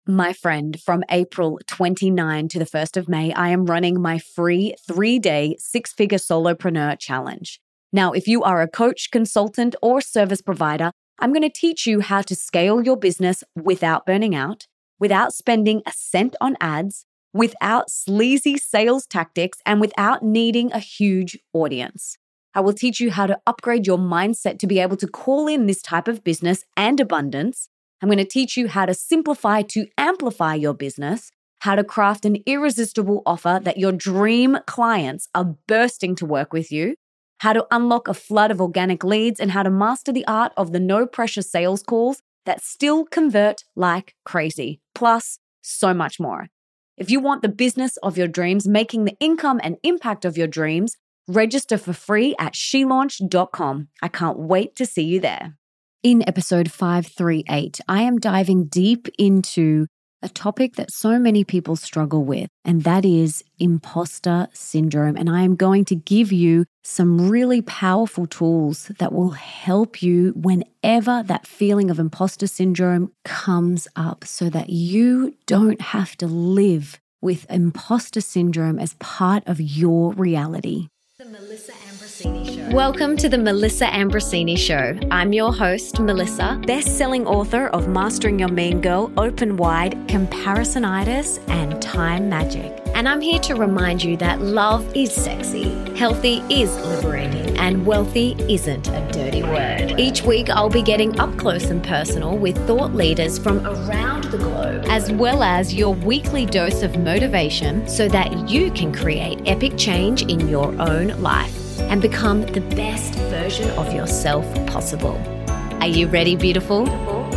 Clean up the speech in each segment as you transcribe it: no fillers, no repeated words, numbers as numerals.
My friend, from April 29 to the 1st of May, I am running my free 3-day 6-figure solopreneur challenge. Now, if you are a coach, consultant, or service provider, I'm going to teach you how to scale your business without burning out, without spending a cent on ads, without sleazy sales tactics, and without needing a huge audience. I will teach you how to upgrade your mindset to be able to call in this type of business and abundance. I'm going to teach you how to simplify to amplify your business, how to craft an irresistible offer that your dream clients are bursting to work with you, how to unlock a flood of organic leads, and how to master the art of the no-pressure sales calls that still convert like crazy, plus so much more. If you want the business of your dreams, making the income and impact of your dreams, register for free at shelaunch.com. I can't wait to see you there. In episode 538, I am diving deep into a topic that so many people struggle with, and that is imposter syndrome. And I am going to give you some really powerful tools that will help you whenever that feeling of imposter syndrome comes up so that you don't have to live with imposter syndrome as part of your reality. The Melissa Ambrosini Show. Welcome to the Melissa Ambrosini Show. I'm your host, Melissa, Best-selling author of Mastering Your Mean Girl, Open Wide, Comparisonitis, and Time Magic. and I'm here to remind you that love is sexy, healthy is liberating, and wealthy isn't a dirty word. Each week, I'll be getting up close and personal with thought leaders from around the globe, as well as your weekly dose of motivation so that you can create epic change in your own life and become the best version of yourself possible. Are you ready, beautiful?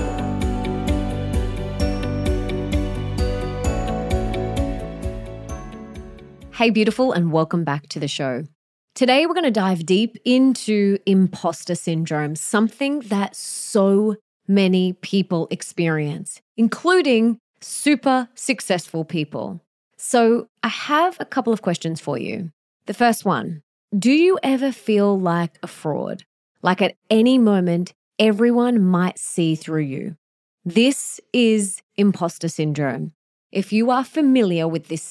Hey, beautiful, and welcome back to the show. Today, we're going to dive deep into imposter syndrome, something that so many people experience, including super successful people. So I have a couple of questions for you. The first one, do you ever feel like a fraud? Like at any moment, everyone might see through you? This is imposter syndrome. If you are familiar with this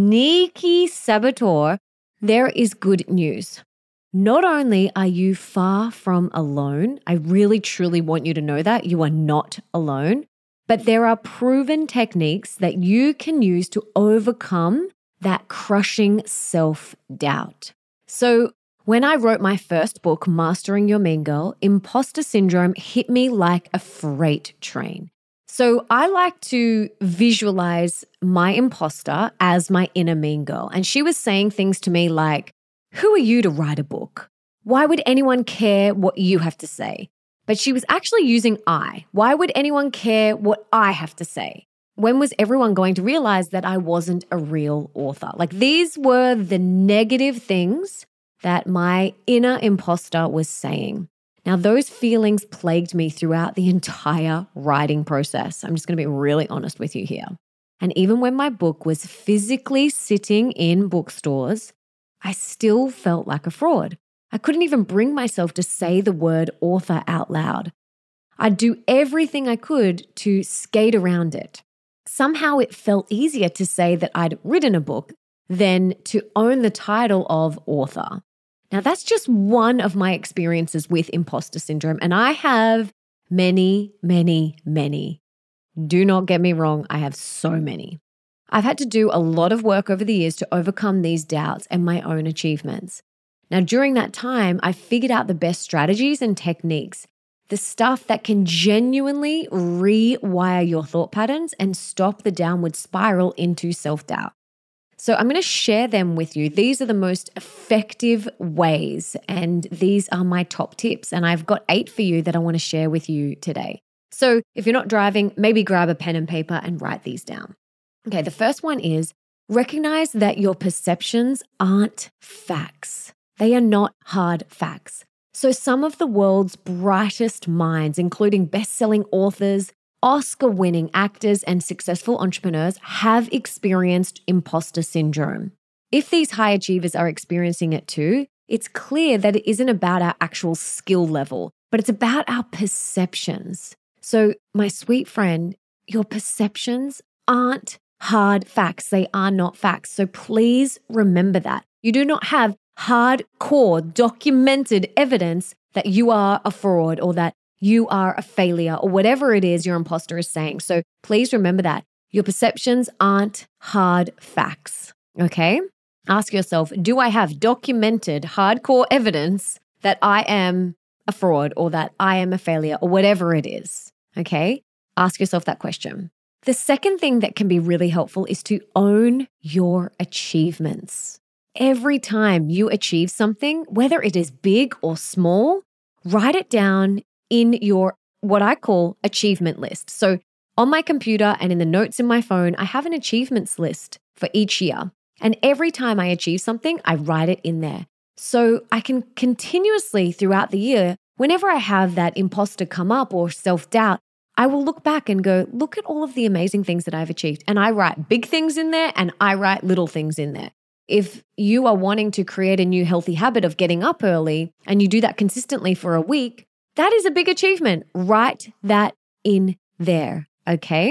sneaky saboteur, there is good news. Not only are you far from alone, I really truly want you to know that you are not alone, but there are proven techniques that you can use to overcome that crushing self-doubt. So when I wrote my first book, Mastering Your Mean Girl, imposter syndrome hit me like a freight train. So I like to visualize my imposter as my inner mean girl. And she was saying things to me like, who are you to write a book? Why would anyone care what you have to say? But she was actually using I. Why would anyone care what I have to say? When was everyone going to realize that I wasn't a real author? Like these were the negative things that my inner imposter was saying. Now, those feelings plagued me throughout the entire writing process. I'm just going to be really honest with you here. And even when my book was physically sitting in bookstores, I still felt like a fraud. I couldn't even bring myself to say the word author out loud. I'd do everything I could to skate around it. Somehow it felt easier to say that I'd written a book than to own the title of author. Now, that's just one of my experiences with imposter syndrome, and I have many, many, many. Do not get me wrong, I have so many. I've had to do a lot of work over the years to overcome these doubts and my own achievements. Now, during that time, I figured out the best strategies and techniques, the stuff that can genuinely rewire your thought patterns and stop the downward spiral into self-doubt. So I'm going to share them with you. These are the most effective ways, and these are my top tips. And I've got 8 for you that I want to share with you today. So if you're not driving, maybe grab a pen and paper and write these down. Okay, the first one is recognize that your perceptions aren't facts. They are not hard facts. So some of the world's brightest minds, including best-selling authors, Oscar-winning actors and successful entrepreneurs have experienced imposter syndrome. If these high achievers are experiencing it too, it's clear that it isn't about our actual skill level, but it's about our perceptions. So, my sweet friend, your perceptions aren't hard facts. They are not facts. So please remember that. You do not have hardcore documented evidence that you are a fraud or that you are a failure or whatever it is your imposter is saying. So please remember that. Your perceptions aren't hard facts, okay? Ask yourself, do I have documented hardcore evidence that I am a fraud or that I am a failure or whatever it is, okay? Ask yourself that question. The second thing that can be really helpful is to own your achievements. Every time you achieve something, whether it is big or small, write it down in your what I call achievement list. So on my computer and in the notes in my phone, I have an achievements list for each year. And every time I achieve something, I write it in there. So I can continuously throughout the year, whenever I have that imposter come up or self-doubt, I will look back and go, look at all of the amazing things that I've achieved. And I write big things in there and I write little things in there. If you are wanting to create a new healthy habit of getting up early and you do that consistently for a week, that is a big achievement. Write that in there, okay?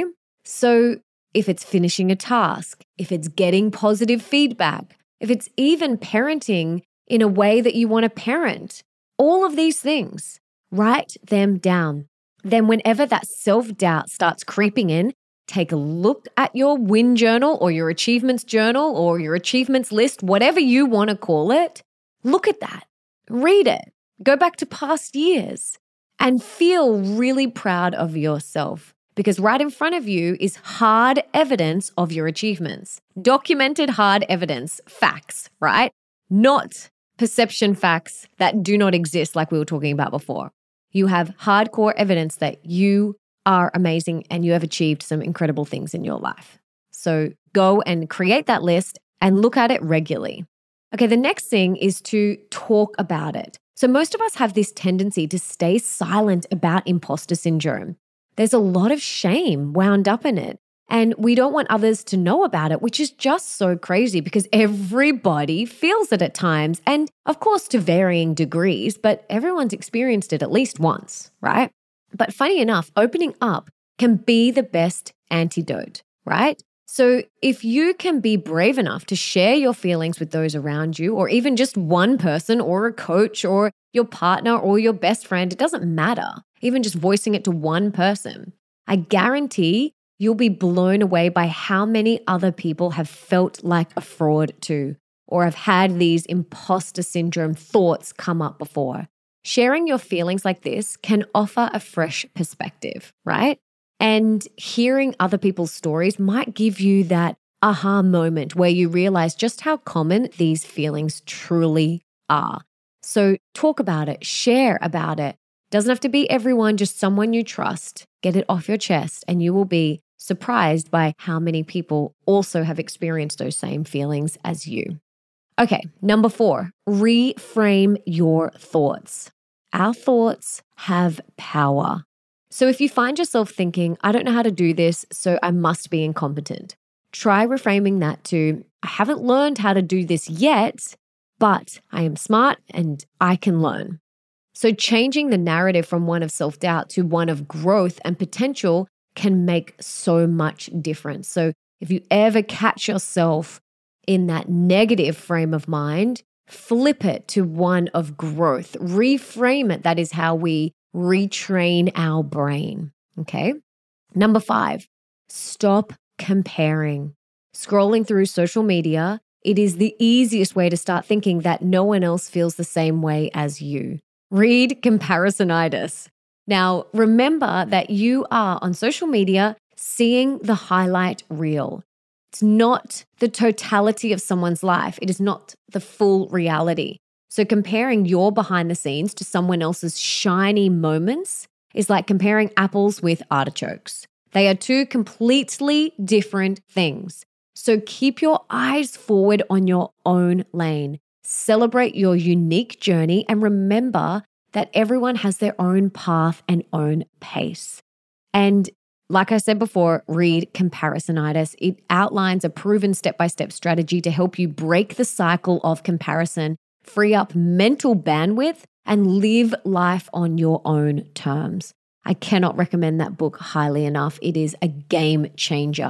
So if it's finishing a task, if it's getting positive feedback, if it's even parenting in a way that you want to parent, all of these things, write them down. Then whenever that self-doubt starts creeping in, take a look at your win journal or your achievements journal or your achievements list, whatever you want to call it. Look at that, read it, go back to past years and feel really proud of yourself because right in front of you is hard evidence of your achievements, documented hard evidence, facts, right? Not perception facts that do not exist like we were talking about before. You have hardcore evidence that you are amazing and you have achieved some incredible things in your life. So go and create that list and look at it regularly. Okay, the next thing is to talk about it. So most of us have this tendency to stay silent about imposter syndrome. There's a lot of shame wound up in it. And we don't want others to know about it, which is just so crazy because everybody feels it at times. And of course, to varying degrees, but everyone's experienced it at least once, right? But funny enough, opening up can be the best antidote, right? So if you can be brave enough to share your feelings with those around you, or even just one person or a coach or your partner or your best friend, it doesn't matter. Even just voicing it to one person, I guarantee you'll be blown away by how many other people have felt like a fraud too, or have had these imposter syndrome thoughts come up before. Sharing your feelings like this can offer a fresh perspective, right? And hearing other people's stories might give you that aha moment where you realize just how common these feelings truly are. So talk about it, share about it. Doesn't have to be everyone, just someone you trust. Get it off your chest and you will be surprised by how many people also have experienced those same feelings as you. Okay, number 4, reframe your thoughts. Our thoughts have power. So if you find yourself thinking, I don't know how to do this, so I must be incompetent, try reframing that to, I haven't learned how to do this yet, but I am smart and I can learn. So changing the narrative from one of self-doubt to one of growth and potential can make so much difference. So if you ever catch yourself in that negative frame of mind, flip it to one of growth, reframe it. That is how we retrain our brain. Okay. Number 5, stop comparing. Scrolling through social media, it is the easiest way to start thinking that no one else feels the same way as you. Read Comparisonitis. Now, remember that you are on social media seeing the highlight reel. It's not the totality of someone's life. It is not the full reality. So comparing your behind the scenes to someone else's shiny moments is like comparing apples with artichokes. They are two completely different things. So keep your eyes forward on your own lane. Celebrate your unique journey and remember that everyone has their own path and own pace. And like I said before, read Comparisonitis. It outlines a proven step-by-step strategy to help you break the cycle of comparison, free up mental bandwidth, and live life on your own terms. I cannot recommend that book highly enough. It is a game changer.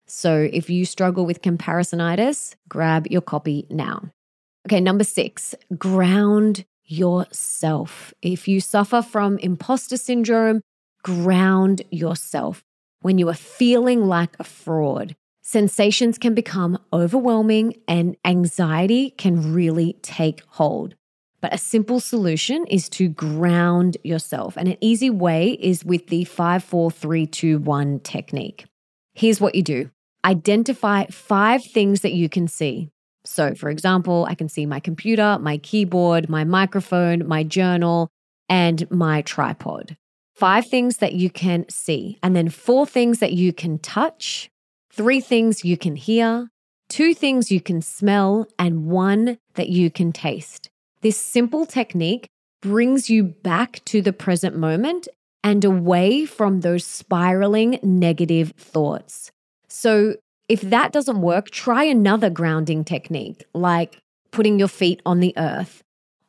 So if you struggle with comparisonitis, grab your copy now. Okay, number 6, ground yourself. If you suffer from imposter syndrome, ground yourself. When you are feeling like a fraud, sensations can become overwhelming and anxiety can really take hold. But a simple solution is to ground yourself. And an easy way is with the 5-4-3-2-1 technique. Here's what you do. Identify 5 things that you can see. So, for example, I can see my computer, my keyboard, my microphone, my journal, and my tripod. 5 things that you can see, and then 4 things that you can touch, 3 things you can hear, 2 things you can smell, and 1 that you can taste. This simple technique brings you back to the present moment and away from those spiraling negative thoughts. So if that doesn't work, try another grounding technique, like putting your feet on the earth.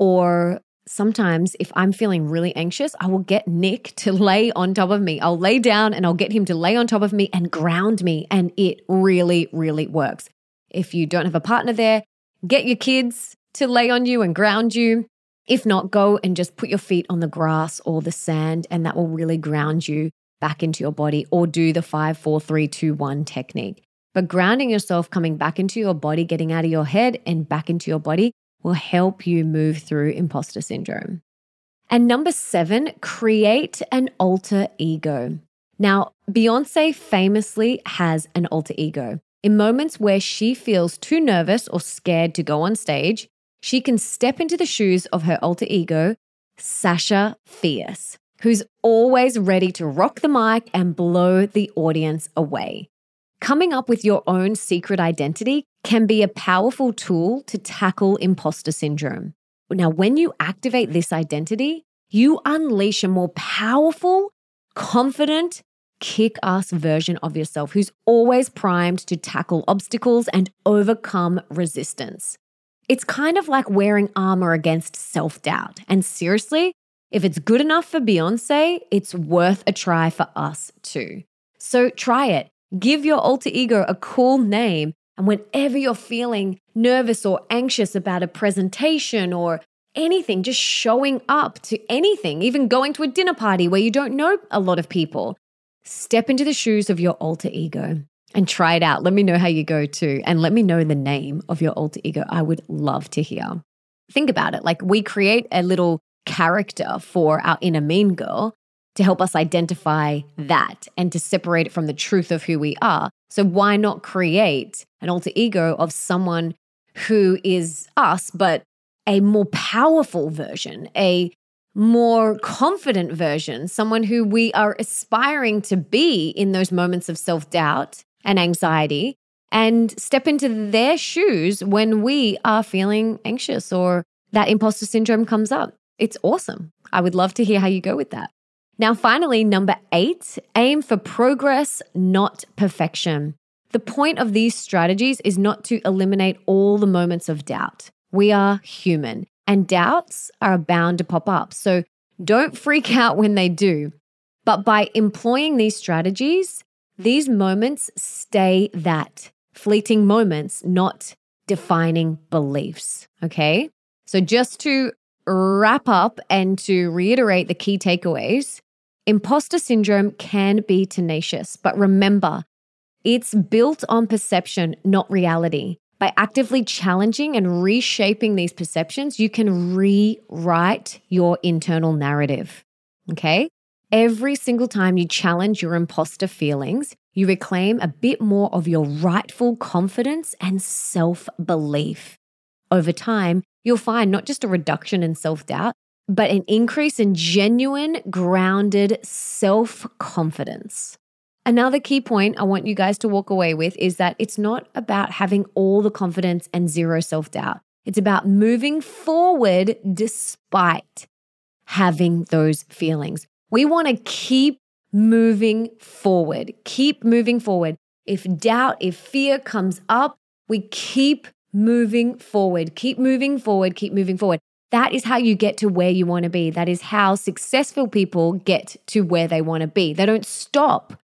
Or sometimes if I'm feeling really anxious, I will get Nick to lay on top of me. I'll lay down and I'll get him to lay on top of me and ground me. And it really, really works. If you don't have a partner there, get your kids to lay on you and ground you. If not, go and just put your feet on the grass or the sand, and that will really ground you back into your body, or do the 5-4-3-2-1 technique. But grounding yourself, coming back into your body, getting out of your head and back into your body will help you move through imposter syndrome. And number 7, create an alter ego. Now, Beyonce famously has an alter ego. In moments where she feels too nervous or scared to go on stage, she can step into the shoes of her alter ego, Sasha Fierce, who's always ready to rock the mic and blow the audience away. Coming up with your own secret identity can be a powerful tool to tackle imposter syndrome. Now, when you activate this identity, you unleash a more powerful, confident, kick-ass version of yourself who's always primed to tackle obstacles and overcome resistance. It's kind of like wearing armor against self-doubt. And seriously, if it's good enough for Beyonce, it's worth a try for us too. So try it. Give your alter ego a cool name. And whenever you're feeling nervous or anxious about a presentation or anything, just showing up to anything, even going to a dinner party where you don't know a lot of people, step into the shoes of your alter ego and try it out. Let me know how you go too. And let me know the name of your alter ego. I would love to hear. Think about it. Like, we create a little character for our inner mean girl to help us identify that and to separate it from the truth of who we are. So why not create an alter ego of someone who is us, but a more powerful version, a more confident version, someone who we are aspiring to be in those moments of self-doubt and anxiety, and step into their shoes when we are feeling anxious or that imposter syndrome comes up. It's awesome. I would love to hear how you go with that. Now, finally, number 8, aim for progress, not perfection. The point of these strategies is not to eliminate all the moments of doubt. We are human, and doubts are bound to pop up. So don't freak out when they do. But by employing these strategies, these moments stay that fleeting moments, not defining beliefs. Okay? So just to wrap up and to reiterate the key takeaways, imposter syndrome can be tenacious, but remember, it's built on perception, not reality. By actively challenging and reshaping these perceptions, you can rewrite your internal narrative. Okay? Every single time you challenge your imposter feelings, you reclaim a bit more of your rightful confidence and self-belief. Over time, you'll find not just a reduction in self-doubt, but an increase in genuine, grounded self-confidence. Another key point I want you guys to walk away with is that it's not about having all the confidence and zero self-doubt. It's about moving forward despite having those feelings. We want to keep moving forward. Keep moving forward. If doubt, if fear comes up, we keep moving forward. Keep moving forward. Keep moving forward. That is how you get to where you want to be. That is how successful people get to where they want to be. They don't stop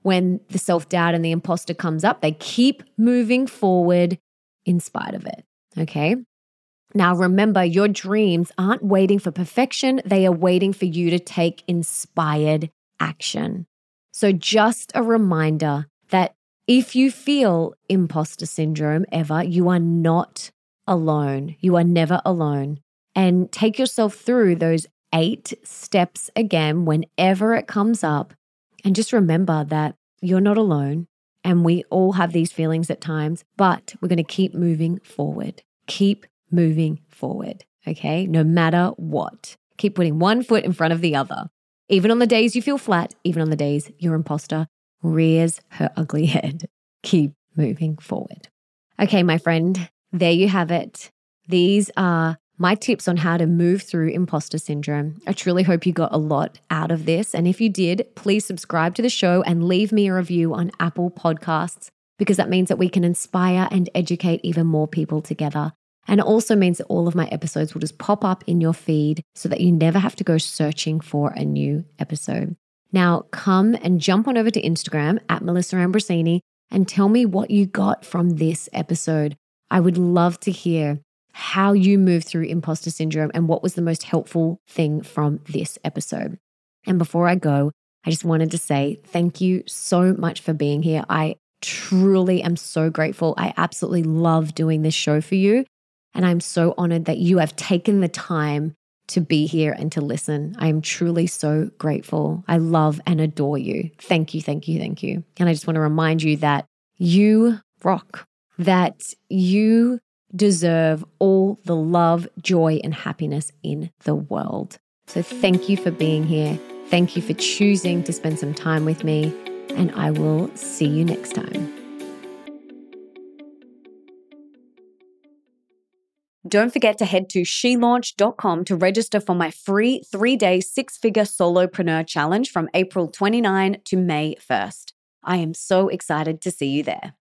when the self-doubt and the imposter comes up, they keep moving forward in spite of it, okay? Now, remember, your dreams aren't waiting for perfection. They are waiting for you to take inspired action. So just a reminder that if you feel imposter syndrome ever, you are not alone. You are never alone. And take yourself through those 8 steps again whenever it comes up. And just remember that you're not alone. And we all have these feelings at times, but we're going to keep moving forward. Keep moving forward, okay? No matter what. Keep putting one foot in front of the other. Even on the days you feel flat, even on the days your imposter rears her ugly head. Keep moving forward. Okay, my friend, there you have it. These are my tips on how to move through imposter syndrome. I truly hope you got a lot out of this. And if you did, please subscribe to the show and leave me a review on Apple Podcasts, because that means that we can inspire and educate even more people together. And it also means that all of my episodes will just pop up in your feed so that you never have to go searching for a new episode. Now, come and jump on over to Instagram at Melissa Ambrosini and tell me what you got from this episode. I would love to hear how you move through imposter syndrome and what was the most helpful thing from this episode. And before I go, I just wanted to say thank you so much for being here. I truly am so grateful. I absolutely love doing this show for you. And I'm so honored that you have taken the time to be here and to listen. I am truly so grateful. I love and adore you. Thank you, thank you, thank you. And I just want to remind you that you rock, that you deserve all the love, joy, and happiness in the world. So thank you for being here. Thank you for choosing to spend some time with me. And I will see you next time. Don't forget to head to shelaunch.com to register for my free 3-day 6-figure solopreneur challenge from April 29 to May 1st. I am so excited to see you there.